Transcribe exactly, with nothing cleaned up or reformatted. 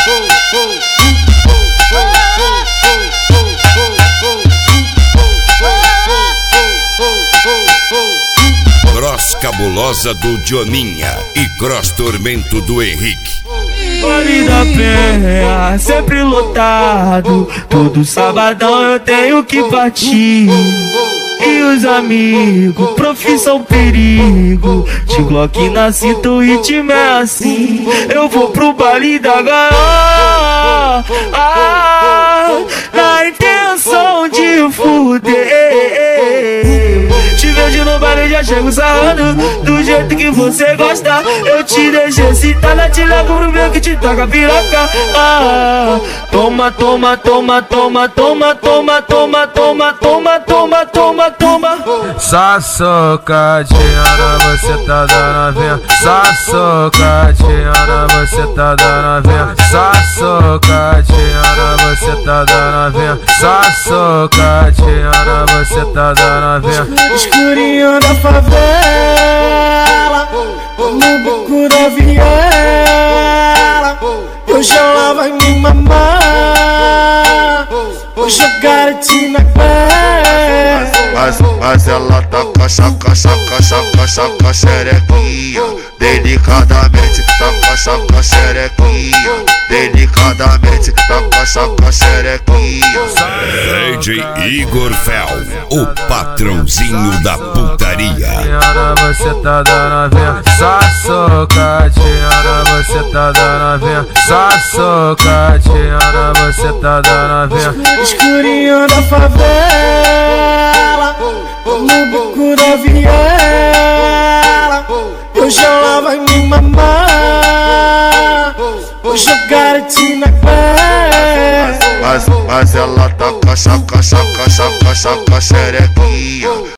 Cross cabulosa do Dioninha e cross tormento do Henrique. Vale da Penha, sempre lotado. Todo sabadão eu tenho que partir. E os amigos, profissão perigo. De Glock na cinta, o ritmo é assim. Eu vou pro baile da gaiola, ah, na intenção de fuder. Te vejo no baile, já chego sarrando do jeito que você gosta. Eu te deixo excitada, te levo pro meu que te toca piroca. Ah, toma, toma, toma, toma, toma, toma, toma, toma, toma, toma, toma, toma. Só socadinha, você tá dando a venha. Só socadinha, você tá dando a venha. Só socadinha, você tá dando a venha. Só socadinha, você tá dando a venha. Escurinho da favela, no bico da viela, hoje ela vai me mamar, vou jogar te na pé. Mas, mas ela tá caixa, caixa, caixa, caixa, xerequinha. Delicadamente tá caixa, xerequinha. Delicadamente tá caixa, xerequinha. D J Igor Fel, o patrãozinho da putaria. Você tá dando a venha. Só socadinha, você tá dando a venha. Só socadinha, você tá dando a venha. Escurinho da favela, no bico da viela, hoje ela vai me mamar, vou jogar te na pé. Mas, mas ela tá caixa, caixa, caixa, caixa, xerequinha.